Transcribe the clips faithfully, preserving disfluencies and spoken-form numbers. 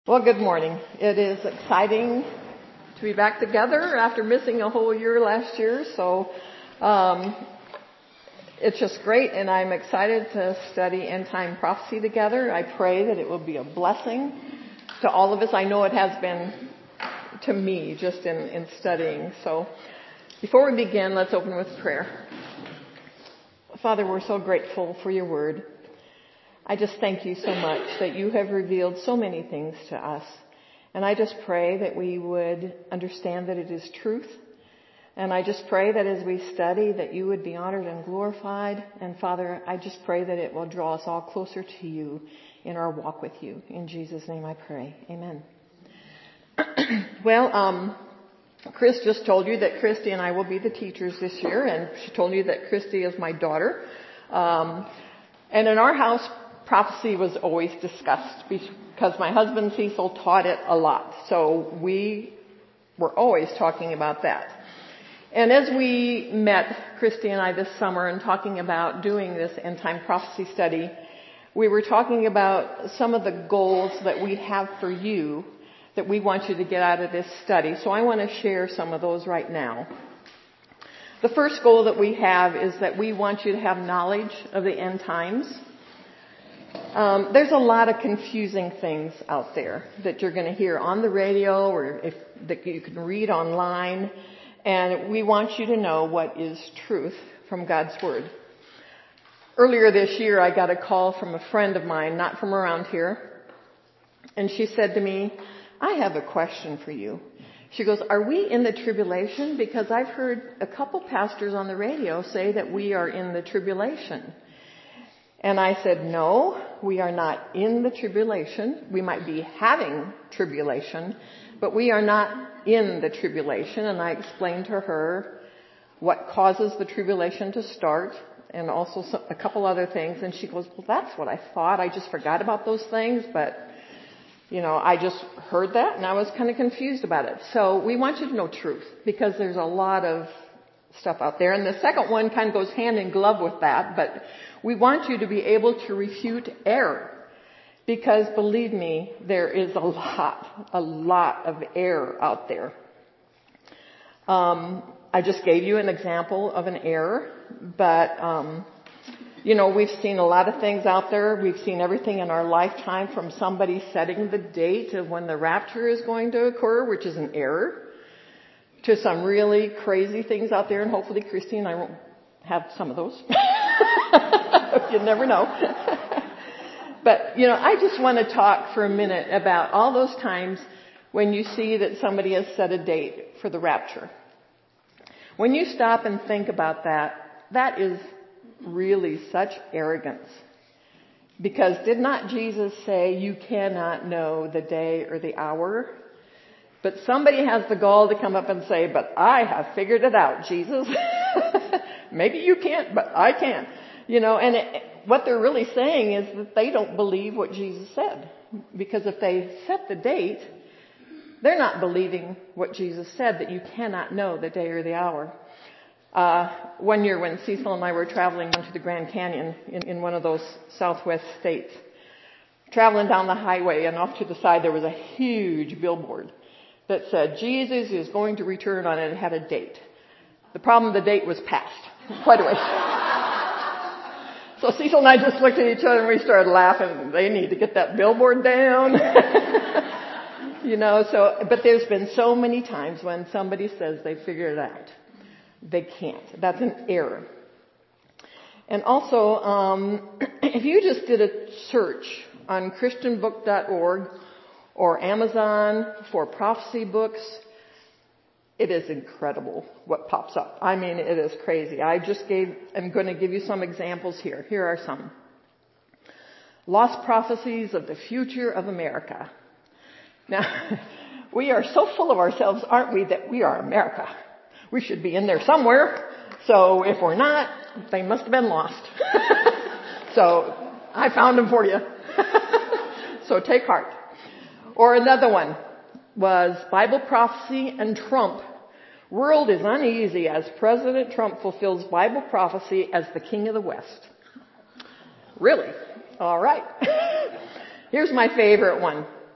Well, good morning. It is exciting to be back together after missing a whole year last year. So um, it's just great, and I'm excited to study end time prophecy together. I pray that it will be a blessing to all of us. I know it has been to me just in, in studying. So before we begin, let's open with prayer. Father, we're so grateful for your word. I just thank you so much that you have revealed so many things to us. And I just pray that we would understand that it is truth. And I just pray that as we study that you would be honored and glorified. And Father, I just pray that it will draw us all closer to you in our walk with you. In Jesus' name I pray. Amen. Well, um, Chris just told you that Christy and I will be the teachers this year. And she told you that Christy is my daughter. Um, and in our house, prophecy was always discussed because my husband Cecil taught it a lot. So we were always talking about that. And as we met, Christy and I, this summer and talking about doing this end time prophecy study, we were talking about some of the goals that we have for you that we want you to get out of this study. So I want to share some of those right now. The first goal that we have is that we want you to have knowledge of the end times. Um, there's a lot of confusing things out there that you're going to hear on the radio or if that you can read online, and we want you to know what is truth from God's Word. Earlier this year, I got a call from a friend of mine, not from around here, and she said to me, "I have a question for you." She goes, "Are we in the tribulation? Because I've heard a couple pastors on the radio say that we are in the tribulation." And I said, "No, we are not in the tribulation. We might be having tribulation, but we are not in the tribulation." And I explained to her what causes the tribulation to start and also some, a couple other things. And she goes, "Well, that's what I thought. I just forgot about those things, but, you know, I just heard that and I was kind of confused about it." So we want you to know truth because there's a lot of stuff out there. And the second one kind of goes hand in glove with that, but we want you to be able to refute error because, believe me, there is a lot, a lot of error out there. Um, I just gave you an example of an error, but, um, you know, we've seen a lot of things out there. We've seen everything in our lifetime from somebody setting the date of when the rapture is going to occur, which is an error, to some really crazy things out there, and hopefully Christy and I won't have some of those. You never know. But, you know, I just want to talk for a minute about all those times when you see that somebody has set a date for the rapture. When you stop and think about that, that is really such arrogance. Because did not Jesus say you cannot know the day or the hour? But somebody has the gall to come up and say, "But I have figured it out, Jesus." Maybe you can't, but I can. You know, and it, what they're really saying is that they don't believe what Jesus said. Because if they set the date, they're not believing what Jesus said, that you cannot know the day or the hour. Uh, one year when Cecil and I were traveling down to the Grand Canyon in, in one of those southwest states, traveling down the highway, and off to the side there was a huge billboard that said, "Jesus is going to return," on it. It had a date. The problem, the date was past. Quite a ways. So Cecil and I just looked at each other and we started laughing. They need to get that billboard down. You know, so, but there's been so many times when somebody says they figured it out. They can't. That's an error. And also, um, if you just did a search on Christian book dot org or Amazon for prophecy books, it is incredible what pops up. I mean, it is crazy. I just gave, I'm going to give you some examples here. Here are some. Lost Prophecies of the Future of America. Now, we are so full of ourselves, aren't we, that we are America. We should be in there somewhere. So if we're not, they must have been lost. So I found them for you. So take heart. Or another one was Bible Prophecy and Trump. World is uneasy as President Trump fulfills Bible prophecy as the King of the West. Really? All right. Here's my favorite one.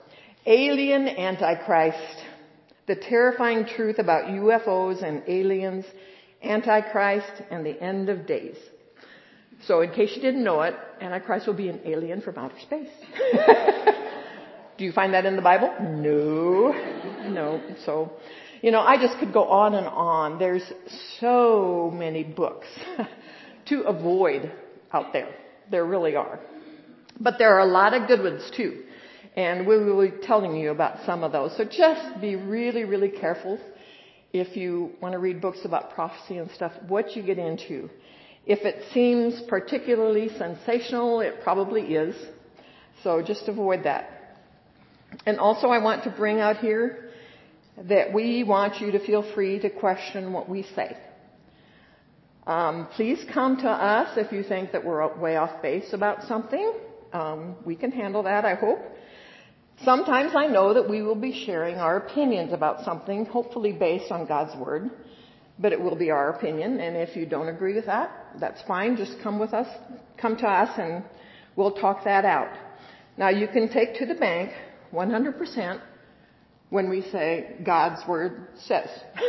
Alien Antichrist. The terrifying truth about U F Os and aliens, Antichrist, and the end of days. So in case you didn't know it, Antichrist will be an alien from outer space. Do you find that in the Bible? No. No. So, you know, I just could go on and on. There's so many books to avoid out there. There really are. But there are a lot of good ones too. And we will be telling you about some of those. So just be really, really careful if you want to read books about prophecy and stuff, what you get into. If it seems particularly sensational, it probably is. So just avoid that. And also I want to bring out here that we want you to feel free to question what we say. Um, please come to us if you think that we're way off base about something. Um, we can handle that, I hope. Sometimes I know that we will be sharing our opinions about something, hopefully based on God's Word, but it will be our opinion, and if you don't agree with that, that's fine. Just come with us, come to us, and we'll talk that out. Now, you can take to the bank one hundred percent when we say God's Word says.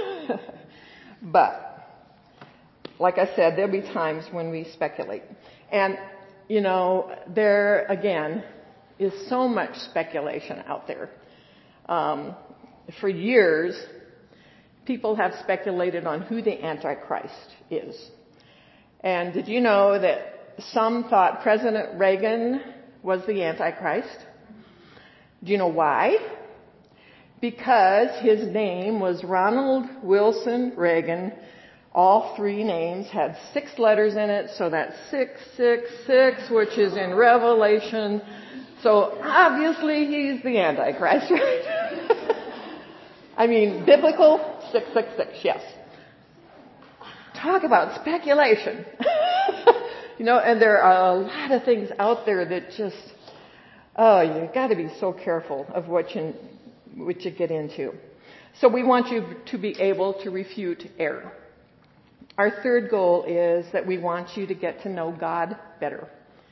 But, like I said, there'll be times when we speculate. And, you know, there, again, is so much speculation out there. Um, for years, people have speculated on who the Antichrist is. And did you know that some thought President Reagan was the Antichrist? Do you know why? Because his name was Ronald Wilson Reagan. All three names had six letters in it, so that's six six six, which is in Revelation. So obviously he's the Antichrist, right? I mean, biblical, six six six, yes. Talk about speculation. You know, and there are a lot of things out there that just, oh, you've got to be so careful of what you, what you get into. So we want you to be able to refute error. Our third goal is that we want you to get to know God better.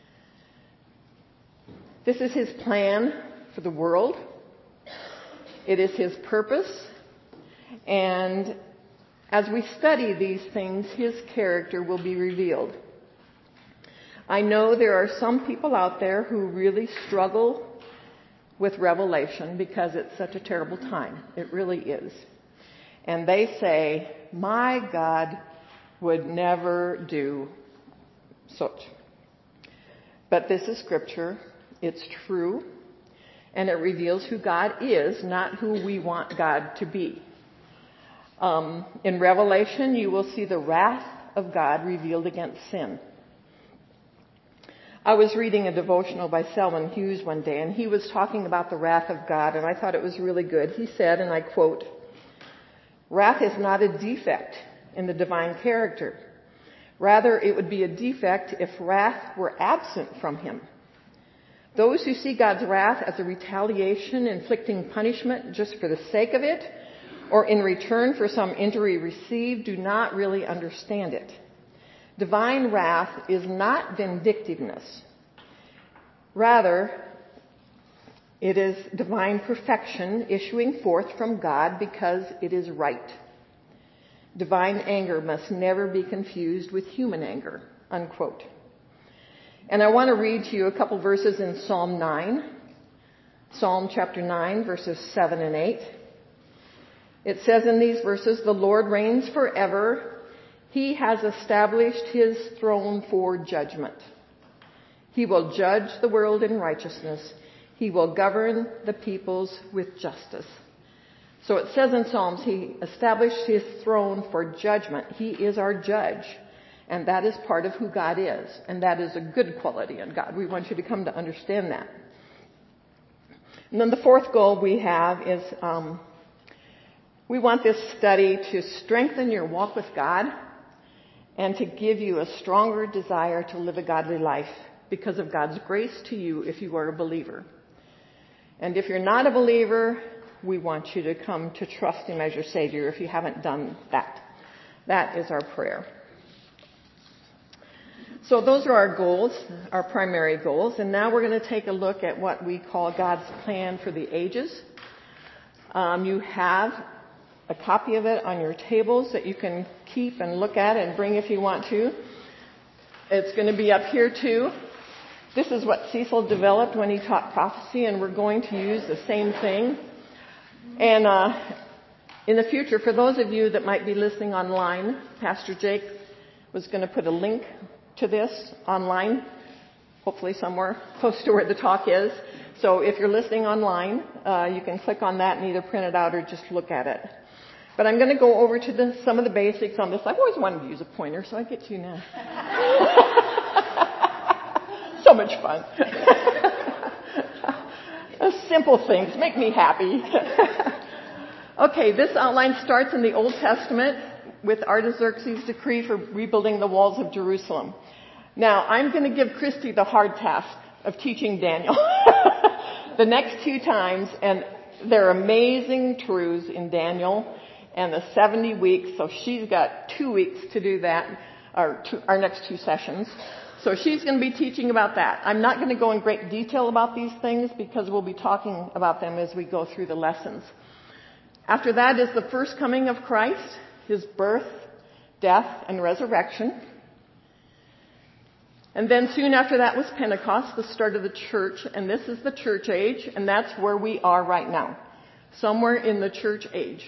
This is His plan for the world. It is His purpose. And as we study these things, His character will be revealed. I know there are some people out there who really struggle with Revelation because it's such a terrible time. It really is. And they say, my God would never do such. But this is Scripture. It's true. And it reveals who God is, not who we want God to be. Um, in Revelation, you will see the wrath of God revealed against sin. I was reading a devotional by Selwyn Hughes one day, and he was talking about the wrath of God, and I thought it was really good. He said, and I quote, "Wrath is not a defect in the divine character. Rather, it would be a defect if wrath were absent from Him. Those who see God's wrath as a retaliation, inflicting punishment just for the sake of it, or in return for some injury received, do not really understand it. Divine wrath is not vindictiveness. Rather, it is divine perfection issuing forth from God because it is right. Divine anger must never be confused with human anger," unquote. And I want to read to you a couple verses in Psalm nine. Psalm chapter nine, verses seven and eight. It says in these verses, "The Lord reigns forever. He has established His throne for judgment. He will judge the world in righteousness. He will govern the peoples with justice." So it says in Psalms, He established His throne for judgment. He is our judge. And that is part of who God is. And that is a good quality in God. We want you to come to understand that. And then the fourth goal we have is um, we want this study to strengthen your walk with God and to give you a stronger desire to live a godly life because of God's grace to you if you are a believer. And if you're not a believer, we want you to come to trust Him as your Savior if you haven't done that. That is our prayer. So those are our goals, our primary goals. And now we're going to take a look at what we call God's plan for the ages. Um, you have a copy of it on your tables that you can keep and look at and bring if you want to. It's going to be up here too. This is what Cecil developed when he taught prophecy, and we're going to use the same thing. And uh, in the future, for those of you that might be listening online, Pastor Jake was going to put a link to this online, hopefully somewhere close to where the talk is. So if you're listening online, uh, you can click on that and either print it out or just look at it. But I'm going to go over to the, some of the basics on this. I've always wanted to use a pointer, so I get to now. So much fun. Simple things make me happy. Okay, this outline starts in the Old Testament with Artaxerxes' decree for rebuilding the walls of Jerusalem. Now, I'm going to give Christy the hard task of teaching Daniel the next two times, and there are amazing truths in Daniel and the seventy weeks, so she's got two weeks to do that, our, two, our next two sessions. So she's going to be teaching about that. I'm not going to go in great detail about these things because we'll be talking about them as we go through the lessons. After that is the first coming of Christ, his birth, death, and resurrection. And then soon after that was Pentecost, the start of the church, and this is the church age, and that's where we are right now, somewhere in the church age.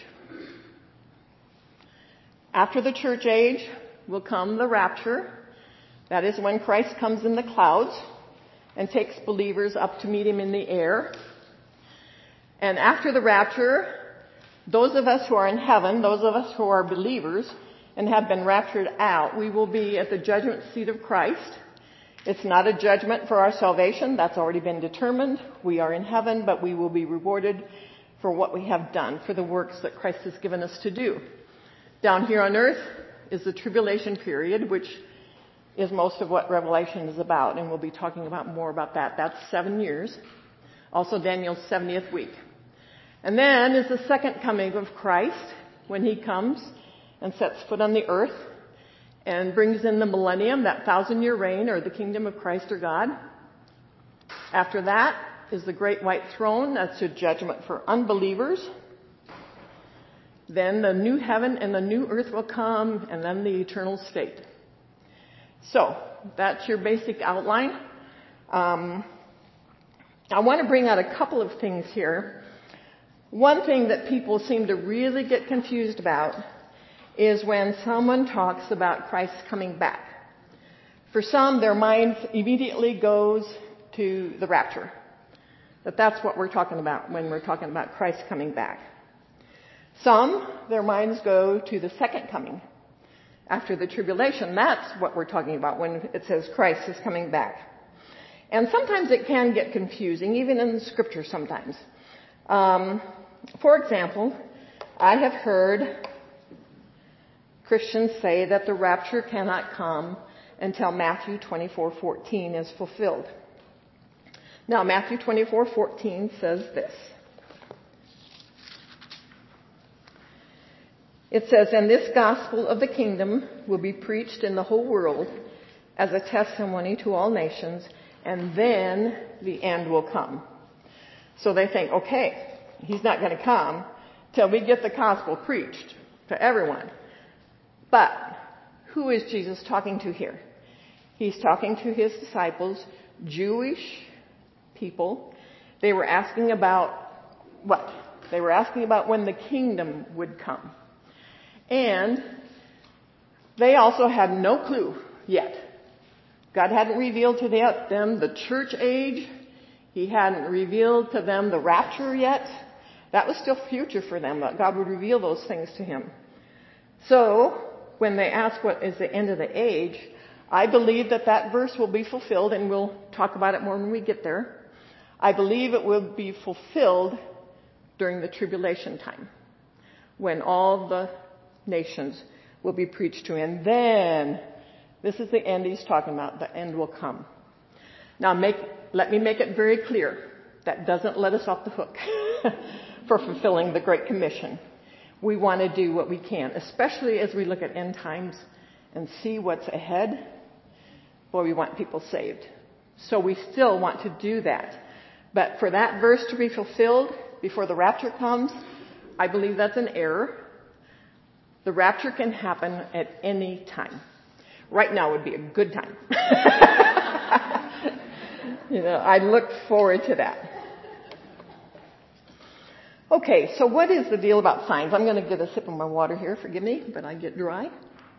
After the church age will come the rapture. That is when Christ comes in the clouds and takes believers up to meet him in the air. And after the rapture, those of us who are in heaven, those of us who are believers and have been raptured out, we will be at the judgment seat of Christ. It's not a judgment for our salvation. That's already been determined. We are in heaven, but we will be rewarded for what we have done, for the works that Christ has given us to do. Down here on earth is the tribulation period, which is most of what Revelation is about, and we'll be talking about more about that. That's seven years. Also Daniel's seventieth week. And then is the second coming of Christ, when he comes and sets foot on the earth and brings in the millennium, that thousand-year reign, or the kingdom of Christ or God. After that is the great white throne. That's a judgment for unbelievers. Then the new heaven and the new earth will come, and then the eternal state. So that's your basic outline. Um, I want to bring out a couple of things here. One thing that people seem to really get confused about is when someone talks about Christ coming back. For some, their mind immediately goes to the rapture. That that's what we're talking about when we're talking about Christ coming back. Some, their minds go to the second coming after the tribulation. That's what we're talking about when it says Christ is coming back. And sometimes it can get confusing, even in the scripture sometimes. Um, for example, I have heard Christians say that the rapture cannot come until Matthew twenty-four fourteen is fulfilled. Now, Matthew twenty-four fourteen says this. It says, "And this gospel of the kingdom will be preached in the whole world as a testimony to all nations, and then the end will come." So they think, okay, he's not going to come till we get the gospel preached to everyone. But who is Jesus talking to here? He's talking to his disciples, Jewish people. They were asking about what? They were asking about when the kingdom would come. And they also had no clue yet. God hadn't revealed to them the church age. He hadn't revealed to them the rapture yet. That was still future for them, but God would reveal those things to him. So, when they ask what is the end of the age, I believe that that verse will be fulfilled, and we'll talk about it more when we get there. I believe it will be fulfilled during the tribulation time, when all the nations will be preached to. And then, this is the end he's talking about. The end will come. Now, make, let me make it very clear. That doesn't let us off the hook for fulfilling the Great Commission. We want to do what we can, especially as we look at end times and see what's ahead. boy, we want people saved. So we still want to do that. But for that verse to be fulfilled before the rapture comes, I believe that's an error. The rapture can happen at any time. Right now would be a good time. You know, I look forward to that. Okay, so what is the deal about signs? I'm going to get a sip of my water here. Forgive me, but I get dry.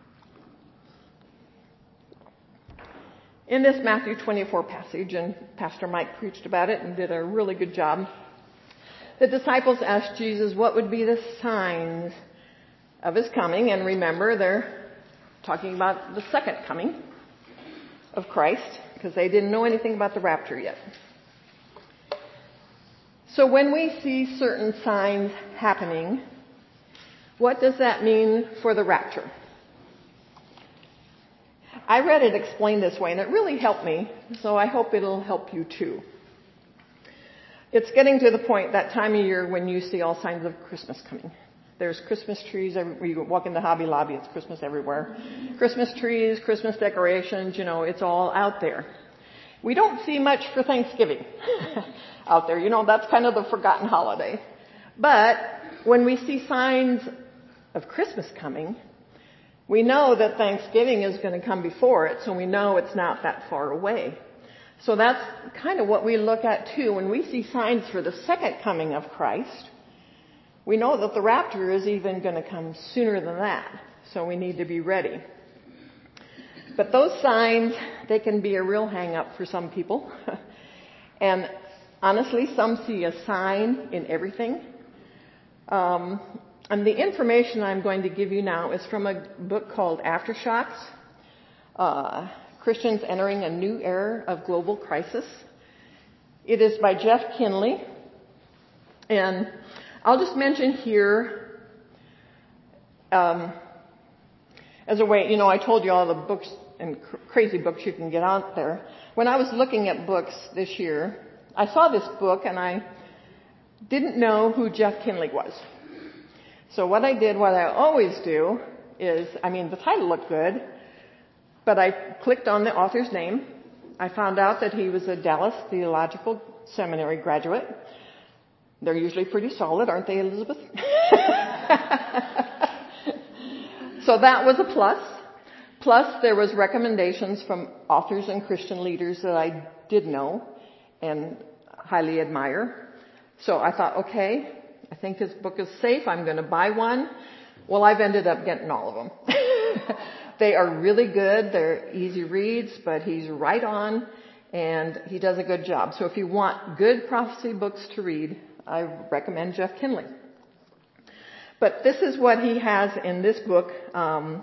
In this Matthew twenty-four passage, and Pastor Mike preached about it and did a really good job, the disciples asked Jesus what would be the signs of his coming. And remember, they're talking about the second coming of Christ, because they didn't know anything about the rapture yet. So when we see certain signs happening, what does that mean for the rapture? I read it explained this way, and it really helped me, so I hope it'll help you too. It's getting to the point, that time of year, when you see all signs of Christmas coming. There's Christmas trees. Every, you walk in the Hobby Lobby, it's Christmas everywhere. Christmas trees, Christmas decorations, you know, it's all out there. We don't see much for Thanksgiving out there. You know, that's kind of the forgotten holiday. But when we see signs of Christmas coming, we know that Thanksgiving is going to come before it, so we know it's not that far away. So that's kind of what we look at too. When we see signs for the second coming of Christ, we know that the rapture is even going to come sooner than that. So we need to be ready. But those signs, they can be a real hang-up for some people. And honestly, some see a sign in everything. Um, and the information I'm going to give you now is from a book called Aftershocks, uh, Christians Entering a New Era of Global Crisis. It is by Jeff Kinley. And I'll just mention here, um, as a way, you know, I told you all the books and cr- crazy books you can get out there. When I was looking at books this year, I saw this book and I didn't know who Jeff Kinley was. So what I did, what I always do, is, I mean, the title looked good, but I clicked on the author's name. I found out that he was a Dallas Theological Seminary graduate. They're usually pretty solid, aren't they, Elizabeth? So that was a plus. Plus, there was recommendations from authors and Christian leaders that I did know and highly admire. So I thought, okay, I think his book is safe. I'm going to buy one. Well, I've ended up getting all of them. They are really good. They're easy reads, but he's right on, and he does a good job. So if you want good prophecy books to read, I recommend Jeff Kinley. But this is what he has in this book. Um,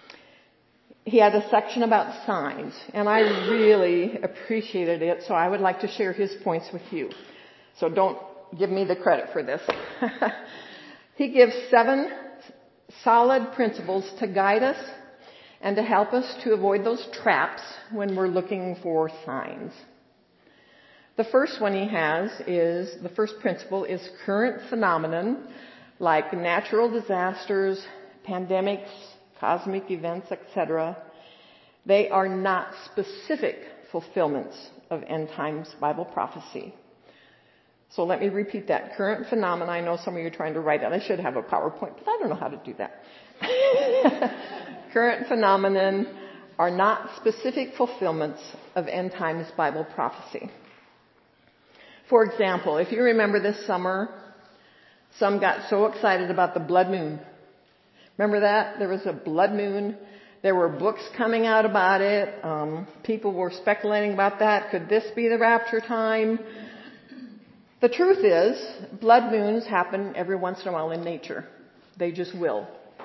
he has a section about signs, and I really appreciated it, so I would like to share his points with you. So don't give me the credit for this. He gives seven solid principles to guide us and to help us to avoid those traps when we're looking for signs. The first one he has is, the first principle is current phenomenon like natural disasters, pandemics, cosmic events, et cetera. They are not specific fulfillments of end times Bible prophecy. So let me repeat that. Current phenomena. I know some of you are trying to write it. I should have a PowerPoint, but I don't know how to do that. Current phenomenon are not specific fulfillments of end times Bible prophecy. For example, if you remember this summer, some got so excited about the blood moon. Remember that? There was a blood moon. There were books coming out about it. Um, people were speculating about that. Could this be the rapture time? The truth is, blood moons happen every once in a while in nature. They just will.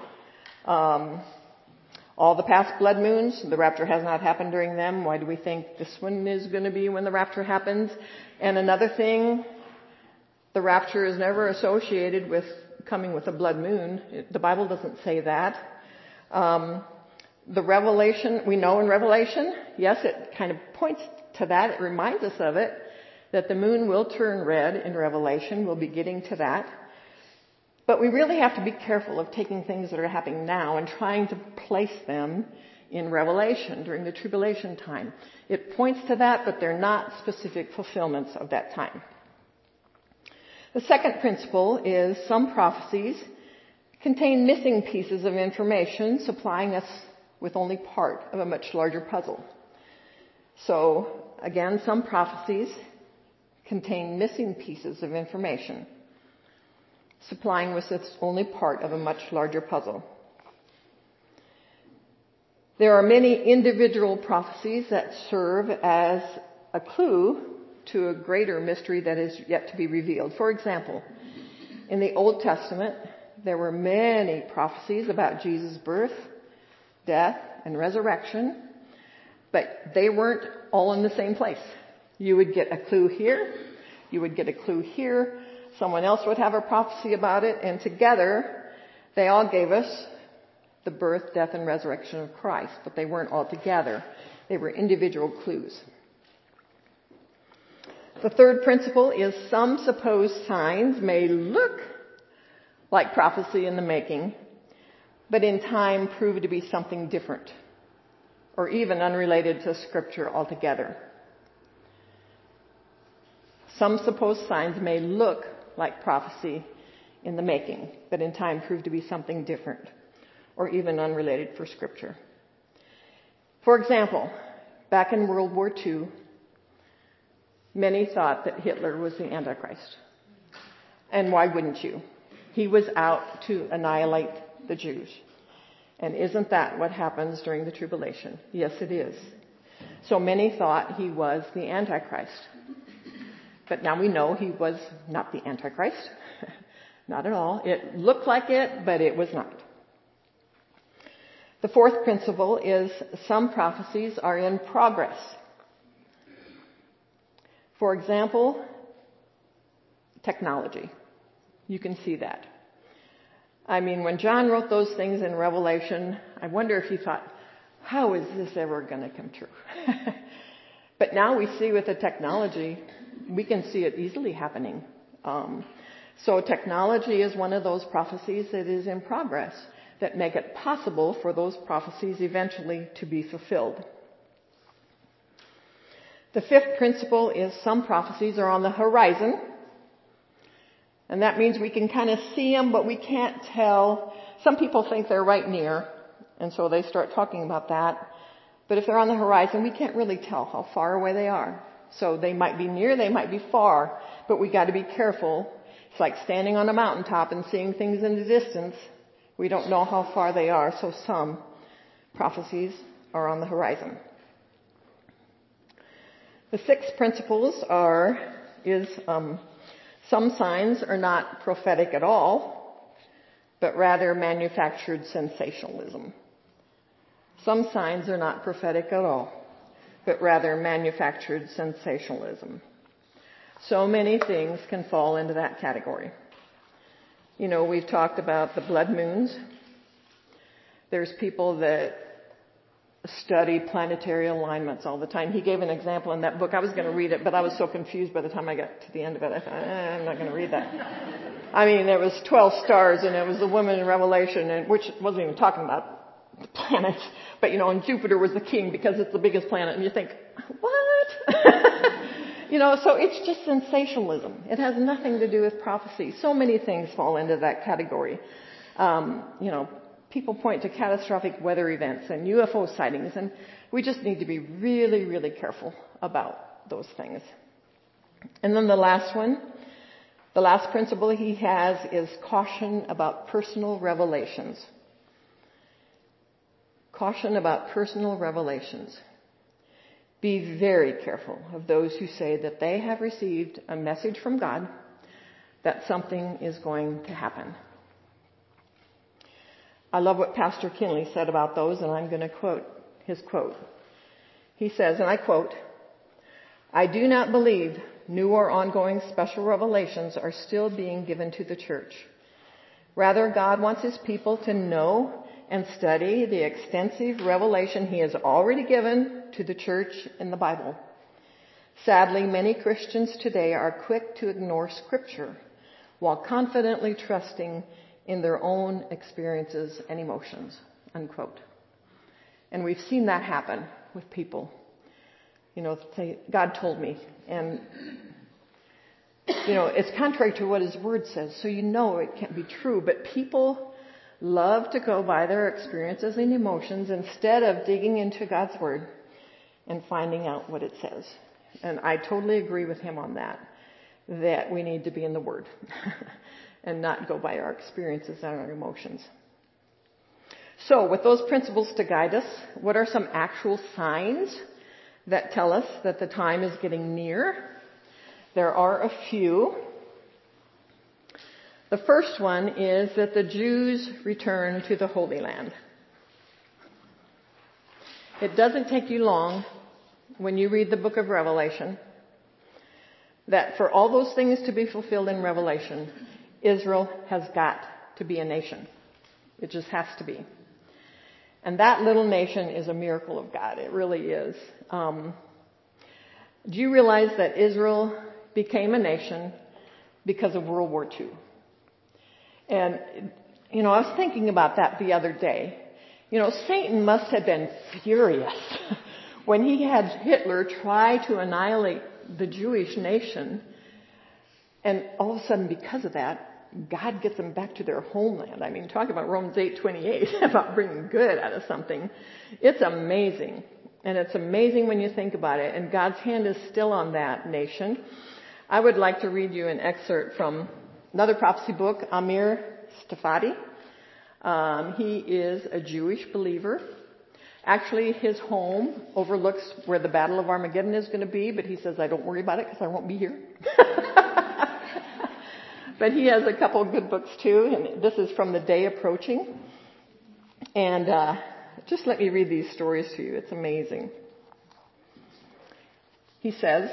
Um, all the past blood moons, the rapture has not happened during them. Why do we think this one is going to be when the rapture happens? And another thing, the rapture is never associated with coming with a blood moon. It, the Bible doesn't say that. Um, the Revelation, we know in Revelation, yes, it kind of points to that. It reminds us of it, that the moon will turn red in Revelation. We'll be getting to that. But we really have to be careful of taking things that are happening now and trying to place them in Revelation during the tribulation time. It points to that, but they're not specific fulfillments of that time. The second principle is some prophecies contain missing pieces of information, supplying us with only part of a much larger puzzle. So, again, some prophecies contain missing pieces of information, supplying us with only part of a much larger puzzle. There are many individual prophecies that serve as a clue to a greater mystery that is yet to be revealed. For example, in the Old Testament, there were many prophecies about Jesus' birth, death, and resurrection, but they weren't all in the same place. You would get a clue here, you would get a clue here, someone else would have a prophecy about it, and together they all gave us the birth, death, and resurrection of Christ, but they weren't all together. They were individual clues. The third principle is some supposed signs may look like prophecy in the making, but in time prove to be something different, or even unrelated to Scripture altogether. Some supposed signs may look like prophecy in the making, but in time prove to be something different, or even unrelated for Scripture. For example, back in World War Two, many thought that Hitler was the Antichrist. And why wouldn't you? He was out to annihilate the Jews. And isn't that what happens during the tribulation? Yes, it is. So many thought he was the Antichrist. But now we know he was not the Antichrist. Not at all. It looked like it, but it was not. The fourth principle is some prophecies are in progress. For example, technology. You can see that. I mean, when John wrote those things in Revelation, I wonder if he thought, how is this ever going to come true? But now we see with the technology, we can see it easily happening. Um, so technology is one of those prophecies that is in progress that make it possible for those prophecies eventually to be fulfilled. The fifth principle is some prophecies are on the horizon. And that means we can kind of see them, but we can't tell. Some people think they're right near, and so they start talking about that. But if they're on the horizon, we can't really tell how far away they are. So they might be near, they might be far, but we got to be careful. It's like standing on a mountaintop and seeing things in the distance. We don't know how far they are, so some prophecies are on the horizon. The six principles are, is, um, some signs are not prophetic at all, but rather manufactured sensationalism. Some signs are not prophetic at all, but rather manufactured sensationalism. So many things can fall into that category. You know, we've talked about the blood moons. There's people that study planetary alignments all the time. He gave an example in that book. I was going to read it, but I was so confused by the time I got to the end of it. I thought, eh, I'm not going to read that. I mean, there was twelve stars, and it was the woman in Revelation, and which wasn't even talking about the planets, but you know, and Jupiter was the king because it's the biggest planet, and you think, what? You know, so it's just sensationalism. It has nothing to do with prophecy. So many things fall into that category. Um, you know, people point to catastrophic weather events and U F O sightings, and we just need to be really, really careful about those things. And then the last one, the last principle he has is caution about personal revelations. Caution about personal revelations. Be very careful of those who say that they have received a message from God that something is going to happen. I love what Pastor Kinley said about those, and I'm going to quote his quote. He says, and I quote, "I do not believe new or ongoing special revelations are still being given to the church. Rather, God wants His people to know and study the extensive revelation He has already given to the church in the Bible. Sadly, many Christians today are quick to ignore Scripture while confidently trusting in their own experiences and emotions," unquote. And we've seen that happen with people. You know, say, God told me. And, you know, it's contrary to what His Word says, so you know it can't be true. But people love to go by their experiences and emotions instead of digging into God's Word and finding out what it says. And I totally agree with him on that, that we need to be in the Word and not go by our experiences and our emotions. So with those principles to guide us, what are some actual signs that tell us that the time is getting near? There are a few. The first one is that the Jews return to the Holy Land. It doesn't take you long when you read the book of Revelation that for all those things to be fulfilled in Revelation, Israel has got to be a nation. It just has to be. And that little nation is a miracle of God. It really is. Um, do you realize that Israel became a nation because of World War Two? And, you know, I was thinking about that the other day. You know, Satan must have been furious when he had Hitler try to annihilate the Jewish nation. And all of a sudden, because of that, God gets them back to their homeland. I mean, talk about Romans eight twenty-eight, about bringing good out of something. It's amazing. And it's amazing when you think about it. And God's hand is still on that nation. I would like to read you an excerpt from another prophecy book, Amir Tsarfati. Um, he is a Jewish believer. Actually, his home overlooks where the Battle of Armageddon is going to be, but he says, I don't worry about it because I won't be here. But he has a couple of good books too, and this is from The Day Approaching. And uh, just let me read these stories to you. It's amazing. He says,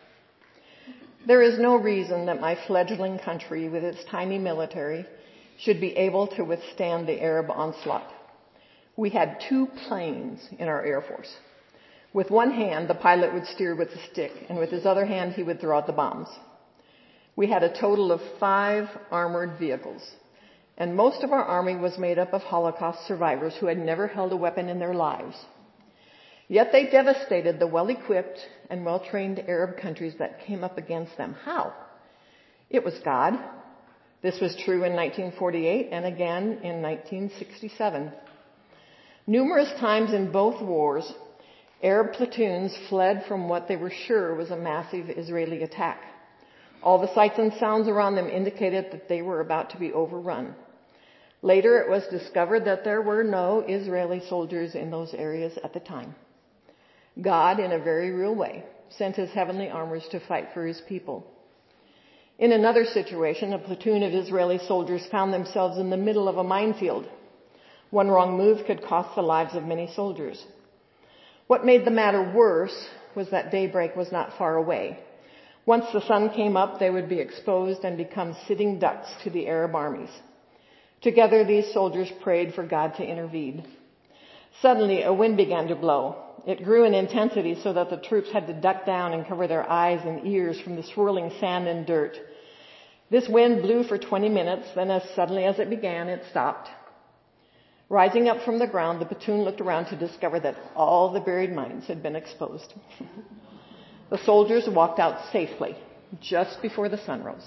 there is no reason that my fledgling country with its tiny military should be able to withstand the Arab onslaught. We had two planes in our Air Force. With one hand, the pilot would steer with a stick, and with his other hand, he would throw out the bombs. We had a total of five armored vehicles, and most of our army was made up of Holocaust survivors who had never held a weapon in their lives. Yet they devastated the well-equipped and well-trained Arab countries that came up against them. How? It was God. This was true in nineteen forty-eight and again in nineteen sixty-seven. Numerous times in both wars, Arab platoons fled from what they were sure was a massive Israeli attack. All the sights and sounds around them indicated that they were about to be overrun. Later, it was discovered that there were no Israeli soldiers in those areas at the time. God, in a very real way, sent His heavenly armors to fight for His people. In another situation, a platoon of Israeli soldiers found themselves in the middle of a minefield. One wrong move could cost the lives of many soldiers. What made the matter worse was that daybreak was not far away. Once the sun came up, they would be exposed and become sitting ducks to the Arab armies. Together, these soldiers prayed for God to intervene. Suddenly, a wind began to blow. It grew in intensity so that the troops had to duck down and cover their eyes and ears from the swirling sand and dirt. This wind blew for twenty minutes, then as suddenly as it began, it stopped. Rising up from the ground, the platoon looked around to discover that all the buried mines had been exposed. The soldiers walked out safely just before the sun rose.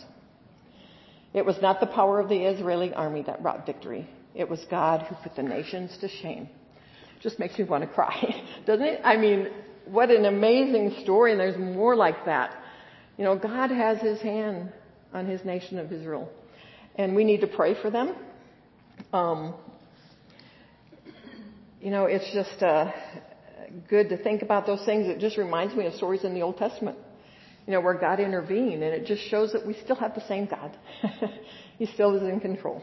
It was not the power of the Israeli army that brought victory. It was God who put the nations to shame. Just makes me want to cry, doesn't it? I mean, what an amazing story, and there's more like that. You know, God has His hand on His nation of Israel, and we need to pray for them. Um, you know, it's just uh, good to think about those things. It just reminds me of stories in the Old Testament, you know, where God intervened, and it just shows that we still have the same God. He still is in control.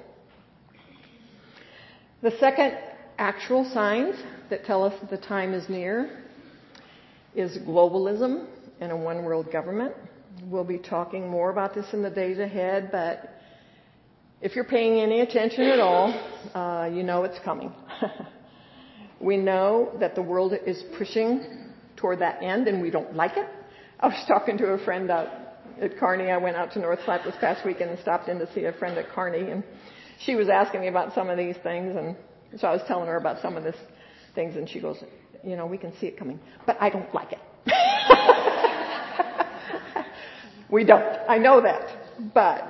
The second actual signs that tell us that the time is near is globalism and a one-world government. We'll be talking more about this in the days ahead, but if you're paying any attention at all, uh, you know it's coming. We know that the world is pushing toward that end, and we don't like it. I was talking to a friend out at Kearney. I went out to North Platte this past weekend and stopped in to see a friend at Kearney, and she was asking me about some of these things, and so I was telling her about some of this things. And she goes, you know, we can see it coming, but I don't like it. We don't. I know that. But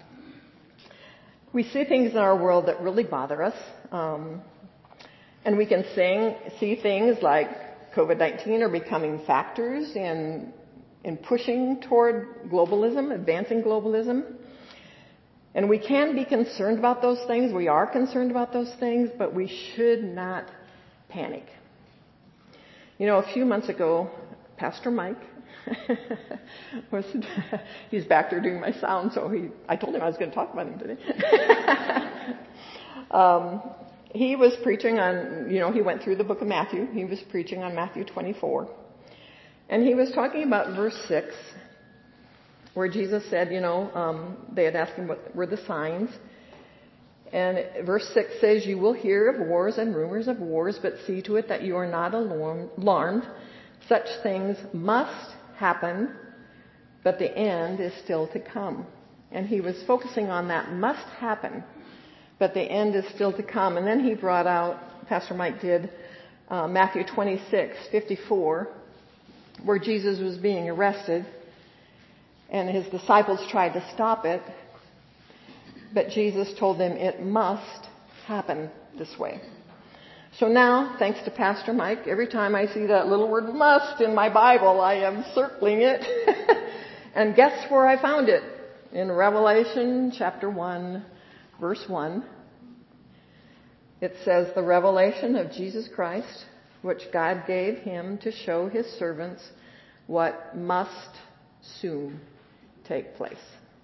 we see things in our world that really bother us. Um, and we can sing, see things like covid nineteen are becoming factors in, in pushing toward globalism, advancing globalism. And we can be concerned about those things. We are concerned about those things, but we should not panic. You know, a few months ago, Pastor Mike was, he's back there doing my sound, so he, I told him I was going to talk about him today. um, he was preaching on, you know, he went through the book of Matthew. He was preaching on Matthew twenty-four. And he was talking about verse six, where Jesus said, you know, um, they had asked him what were the signs. And verse six says, you will hear of wars and rumors of wars, but see to it that you are not alarmed. Such things must happen, but the end is still to come. And he was focusing on that must happen, but the end is still to come. And then he brought out, Pastor Mike did, uh, Matthew twenty-six fifty-four, where Jesus was being arrested, and his disciples tried to stop it, but Jesus told them it must happen this way. So now, thanks to Pastor Mike, every time I see that little word must in my Bible, I am circling it. And guess where I found it? In Revelation chapter one, verse one. It says, the revelation of Jesus Christ, which God gave him to show his servants what must soon take place.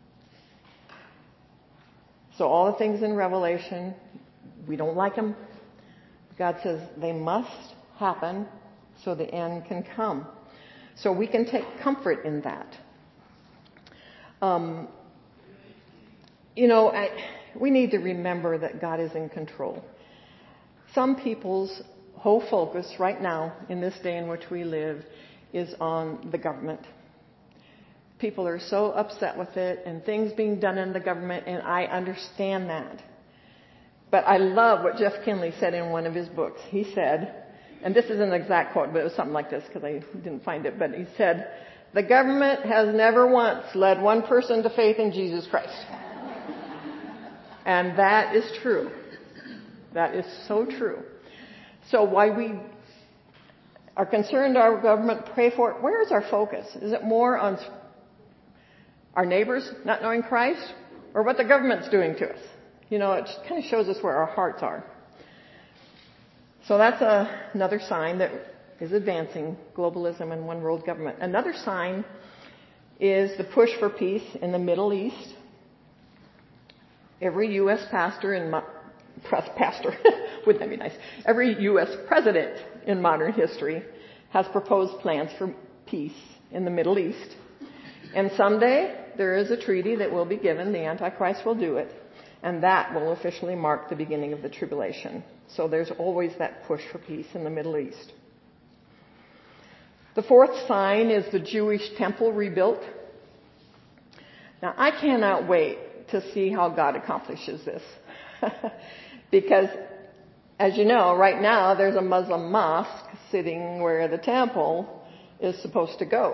So all the things in Revelation, we don't like them. God says they must happen so the end can come. So we can take comfort in that. Um, you know, I, we need to remember that God is in control. Some people's whole focus right now, in this day in which we live, is on the government. People are so upset with it and things being done in the government, and I understand that. But I love what Jeff Kinley said in one of his books. He said, and this is an exact quote, but it was something like this because I didn't find it, but he said, the government has never once led one person to faith in Jesus Christ. And that is true. That is so true. So why we are concerned our government, pray for it, where is our focus? Is it more on our neighbors not knowing Christ, or what the government's doing to us? You know, it just kind of shows us where our hearts are. So that's a, another sign that is advancing globalism and one world government. Another sign is the push for peace in the Middle East. Every U S pastor in mo- pastor wouldn't that be nice? Every U S president in modern history has proposed plans for peace in the Middle East. And someday there is a treaty that will be given. The Antichrist will do it. And that will officially mark the beginning of the tribulation. So there's always that push for peace in the Middle East. The fourth sign is the Jewish temple rebuilt. Now, I cannot wait to see how God accomplishes this. Because, as you know, right now there's a Muslim mosque sitting where the temple is supposed to go.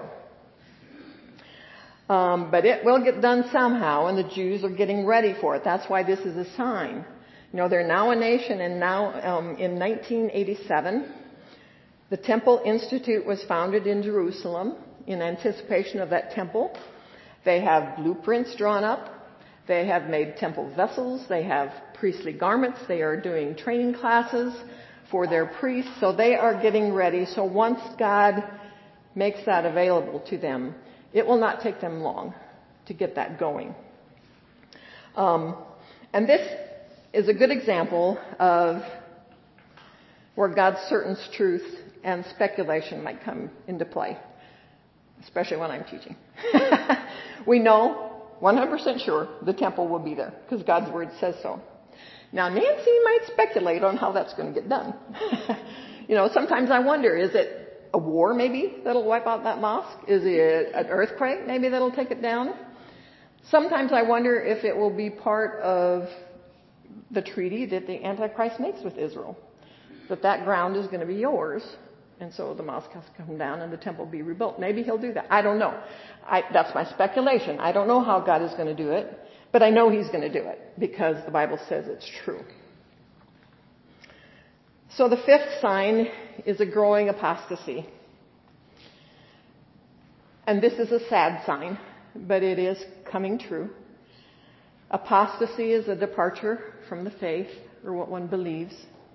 Um, but it will get done somehow, and the Jews are getting ready for it. That's why this is a sign. You know, they're now a nation, and now um, in nineteen eighty-seven, the Temple Institute was founded in Jerusalem in anticipation of that temple. They have blueprints drawn up. They have made temple vessels. They have priestly garments. They are doing training classes for their priests. So they are getting ready. So once God makes that available to them, it will not take them long to get that going. Um, and this is a good example of where God's certain truth and speculation might come into play, especially when I'm teaching. We know one hundred percent sure the temple will be there because God's word says so. Now, Nancy might speculate on how that's going to get done. You know, sometimes I wonder, is it a war maybe that'll wipe out that mosque? Is it an earthquake maybe that'll take it down? Sometimes I wonder if it will be part of the treaty that the Antichrist makes with Israel. that that ground is going to be yours. And so the mosque has to come down and the temple be rebuilt. Maybe he'll do that. I don't know. I, that's my speculation. I don't know how God is going to do it, but I know he's going to do it because the Bible says it's true. So the fifth sign is a growing apostasy. And this is a sad sign, but it is coming true. Apostasy is a departure from the faith or what one believes.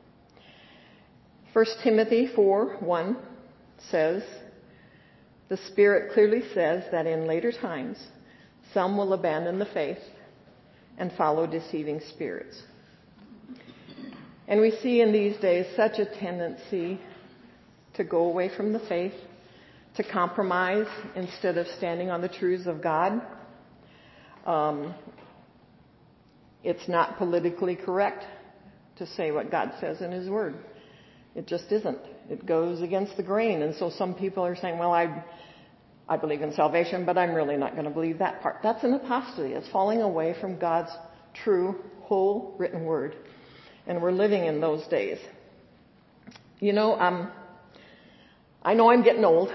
First Timothy four one says, the Spirit clearly says that in later times, some will abandon the faith and follow deceiving spirits. And we see in these days such a tendency to go away from the faith, to compromise instead of standing on the truths of God. Um, it's not politically correct to say what God says in His Word. It just isn't. It goes against the grain. And so some people are saying, well, I, I believe in salvation, but I'm really not going to believe that part. That's an apostasy. It's falling away from God's true, whole written Word. And we're living in those days. You know, um, I know I'm getting old,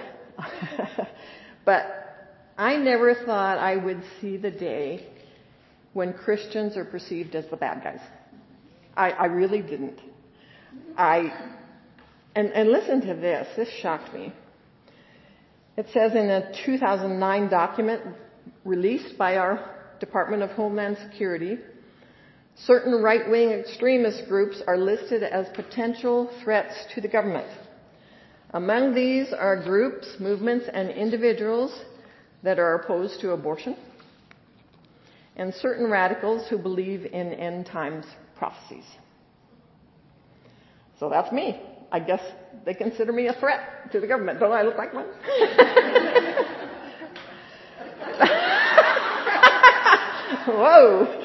but I never thought I would see the day when Christians are perceived as the bad guys. I, I really didn't. I, and, and listen to this. This shocked me. It says in a two thousand nine document released by our Department of Homeland Security, certain right-wing extremist groups are listed as potential threats to the government. Among these are groups, movements, and individuals that are opposed to abortion, and certain radicals who believe in end times prophecies. So that's me. I guess they consider me a threat to the government. Don't I look like one? Whoa.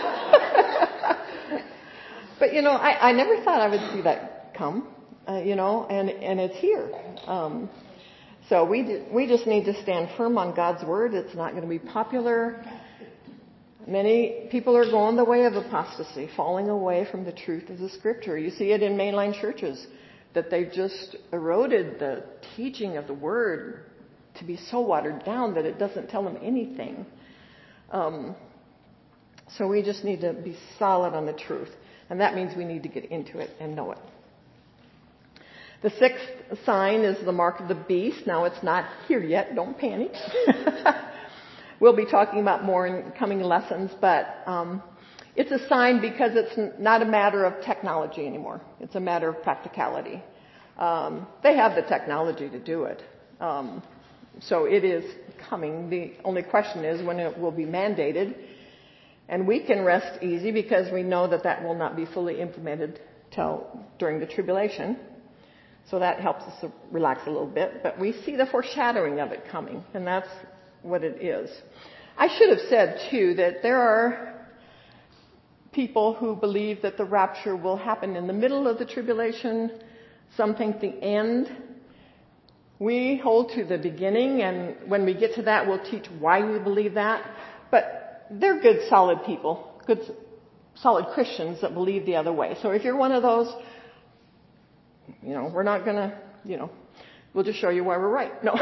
But, you know, I, I never thought I would see that come, uh, you know, and, and it's here. Um, so we, d- we just need to stand firm on God's Word. It's not going to be popular. Many people are going the way of apostasy, falling away from the truth of the Scripture. You see it in mainline churches, that they've just eroded the teaching of the Word to be so watered down that it doesn't tell them anything. Um, so we just need to be solid on the truth. And that means we need to get into it and know it. The sixth sign is the mark of the beast. Now, it's not here yet. Don't panic. We'll be talking about more in coming lessons, but um, it's a sign because it's not a matter of technology anymore. It's a matter of practicality. Um, they have the technology to do it. Um, so it is coming. The only question is when it will be mandated. And we can rest easy because we know that that will not be fully implemented till during the tribulation. So that helps us to relax a little bit. But we see the foreshadowing of it coming, and that's what it is. I should have said, too, that there are people who believe that the rapture will happen in the middle of the tribulation, some think the end. We hold to the beginning, and when we get to that, we'll teach why we believe that. But they're good, solid people, good, solid Christians that believe the other way. So if you're one of those, you know, we're not going to, you know, we'll just show you why we're right. No.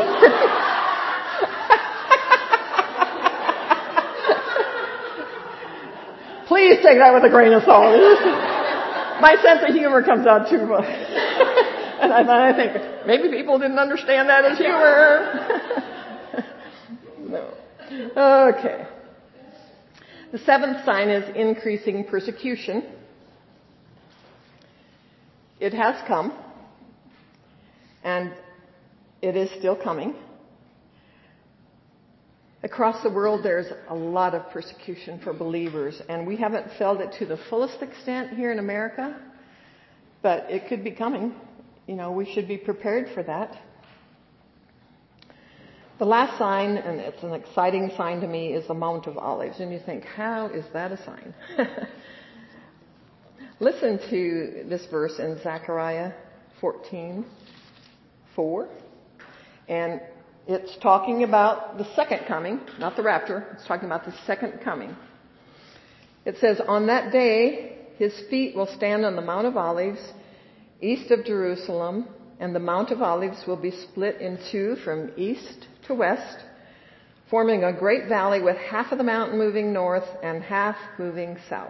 Please take that with a grain of salt. My sense of humor comes out too much. And I, I think, maybe people didn't understand that as humor. No. Okay. The seventh sign is increasing persecution. It has come, and it is still coming. Across the world, there's a lot of persecution for believers, and we haven't felt it to the fullest extent here in America, but it could be coming. You know, we should be prepared for that. The last sign, and it's an exciting sign to me, is the Mount of Olives. And you think, how is that a sign? Listen to this verse in Zechariah fourteen four. And it's talking about the second coming, not the rapture. It's talking about the second coming. It says, on that day, his feet will stand on the Mount of Olives, east of Jerusalem, and the Mount of Olives will be split in two from east to west, forming a great valley with half of the mountain moving north and half moving south.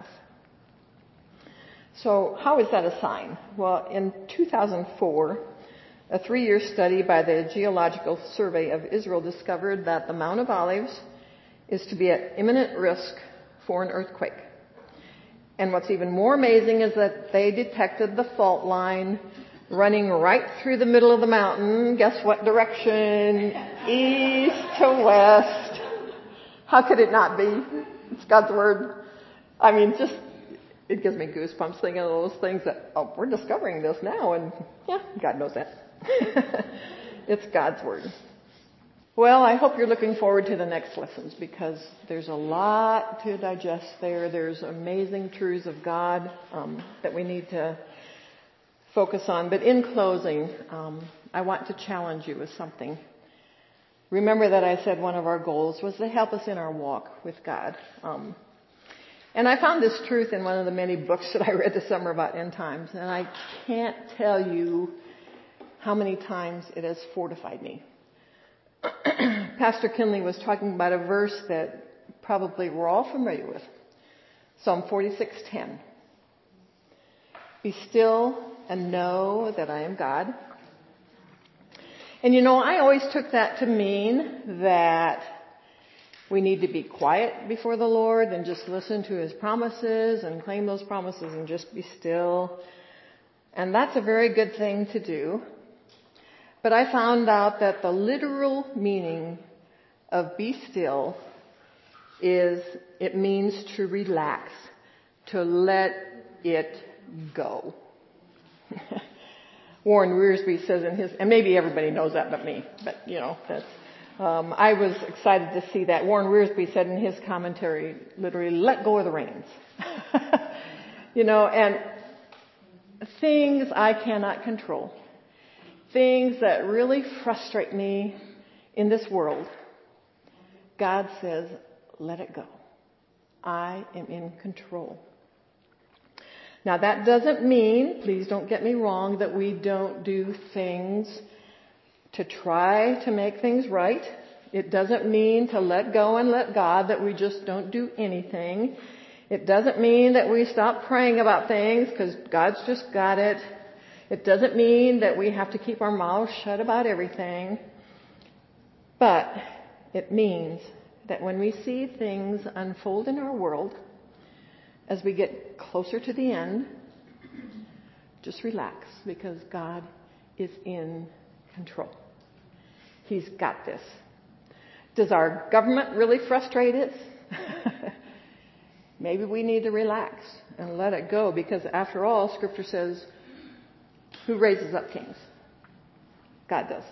So how is that a sign? Well, in two thousand four, a three-year study by the Geological Survey of Israel discovered that the Mount of Olives is to be at imminent risk for an earthquake. And what's even more amazing is that they detected the fault line running right through the middle of the mountain. Guess what direction? East to west. How could it not be? It's God's Word. I mean, just, it gives me goosebumps thinking of those things that, oh, we're discovering this now, and yeah, God knows that. It's God's Word. Well, I hope you're looking forward to the next lessons because there's a lot to digest there. There's amazing truths of God um, that we need to focus on. But in closing, um, I want to challenge you with something. Remember that I said one of our goals was to help us in our walk with God. Um, and I found this truth in one of the many books that I read this summer about end times. And I can't tell you how many times it has fortified me. Pastor Kinley was talking about a verse that probably we're all familiar with. Psalm forty-six ten. Be still and know that I am God. And you know, I always took that to mean that we need to be quiet before the Lord and just listen to His promises and claim those promises and just be still. And that's a very good thing to do. But I found out that the literal meaning of be still is it means to relax, to let it go. Warren Wiersbe says in his, and maybe everybody knows that but me, but you know, that's, um, I was excited to see that. Warren Wiersbe said in his commentary, literally, let go of the reins. You know, and things I cannot control. Things that really frustrate me in this world, God says, let it go. I am in control. Now that doesn't mean, please don't get me wrong, that we don't do things to try to make things right. It doesn't mean to let go and let God, that we just don't do anything. It doesn't mean that we stop praying about things because God's just got it. It doesn't mean that we have to keep our mouths shut about everything. But it means that when we see things unfold in our world, as we get closer to the end, just relax because God is in control. He's got this. Does our government really frustrate us? Maybe we need to relax and let it go because after all, Scripture says, who raises up kings? God does.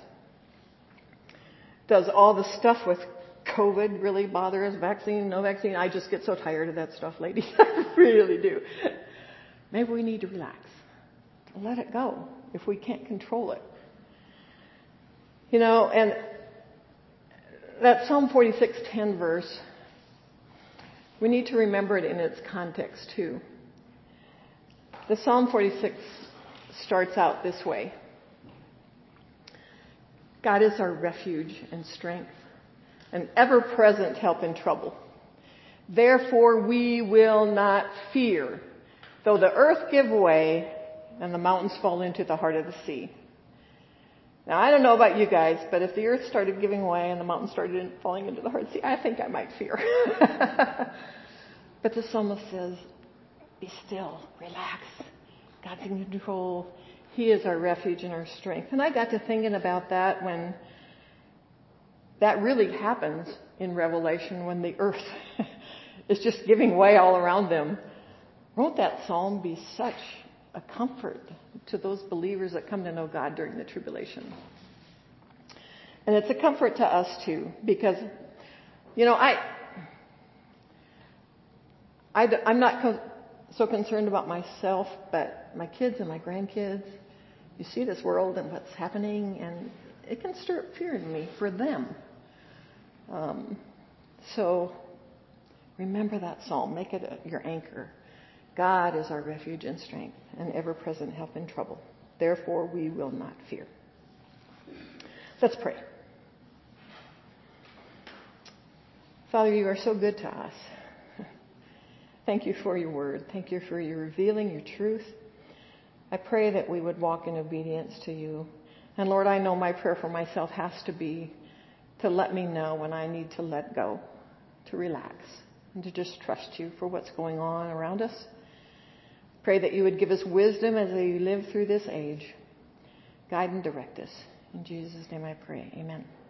Does all the stuff with COVID really bother us? Vaccine, no vaccine? I just get so tired of that stuff, ladies. I really do. Maybe we need to relax. Let it go if we can't control it. You know, and that Psalm forty-six ten verse, we need to remember it in its context too. The Psalm forty-six starts out this way. God is our refuge and strength, an ever-present help in trouble. Therefore we will not fear, though the earth give way and the mountains fall into the heart of the sea. Now I don't know about you guys, but if the earth started giving way and the mountains started falling into the heart of the sea, I think I might fear. But the psalmist says, be still, relax. God's in control. He is our refuge and our strength. And I got to thinking about that when that really happens in Revelation, when the earth is just giving way all around them. Won't that psalm be such a comfort to those believers that come to know God during the tribulation? And it's a comfort to us too, because, you know, I, I I'm not co- so concerned about myself, but my kids and my grandkids. You see this world and what's happening, and it can stir up fear in me for them. Um, so remember that psalm. Make it a, your anchor. God is our refuge and strength, an ever-present help in trouble. Therefore, we will not fear. Let's pray. Father, you are so good to us. Thank you for your word. Thank you for your revealing your truth. I pray that we would walk in obedience to you. And Lord, I know my prayer for myself has to be to let me know when I need to let go, to relax, and to just trust you for what's going on around us. Pray that you would give us wisdom as we live through this age. Guide and direct us. In Jesus' name I pray. Amen.